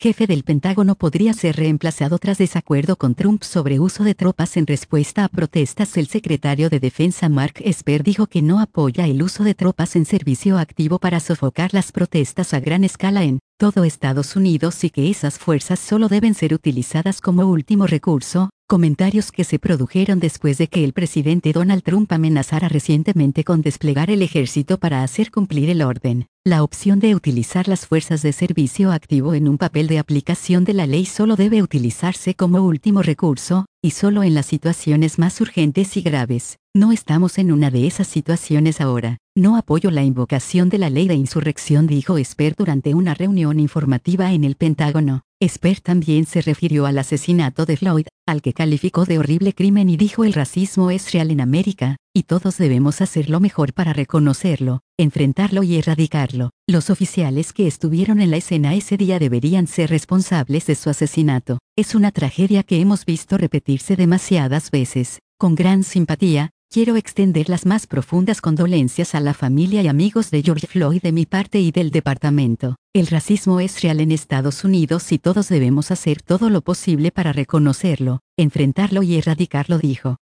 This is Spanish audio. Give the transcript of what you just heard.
jefe del Pentágono, podría ser reemplazado tras desacuerdo con Trump sobre uso de tropas en respuesta a protestas. El secretario de Defensa Mark Esper dijo que no apoya el uso de tropas en servicio activo para sofocar las protestas a gran escala en todo Estados Unidos y que esas fuerzas solo deben ser utilizadas como último recurso, comentarios que se produjeron después de que el presidente Donald Trump amenazara recientemente con desplegar el ejército para hacer cumplir el orden. La opción de utilizar las fuerzas de servicio activo en un papel de aplicación de la ley solo debe utilizarse como último recurso, y solo en las situaciones más urgentes y graves. No estamos en una de esas situaciones ahora. No apoyo la invocación de la ley de insurrección, dijo Esper durante una reunión informativa en el Pentágono. Esper también se refirió al asesinato de Floyd, al que calificó de horrible crimen y dijo: el racismo es real en América, y todos debemos hacer lo mejor para reconocerlo, enfrentarlo y erradicarlo. Los oficiales que estuvieron en la escena ese día deberían ser responsables de su asesinato. Es una tragedia que hemos visto repetirse demasiadas veces. Con gran simpatía, quiero extender las más profundas condolencias a la familia y amigos de George Floyd de mi parte y del departamento. El racismo es real en Estados Unidos y todos debemos hacer todo lo posible para reconocerlo, enfrentarlo y erradicarlo, dijo.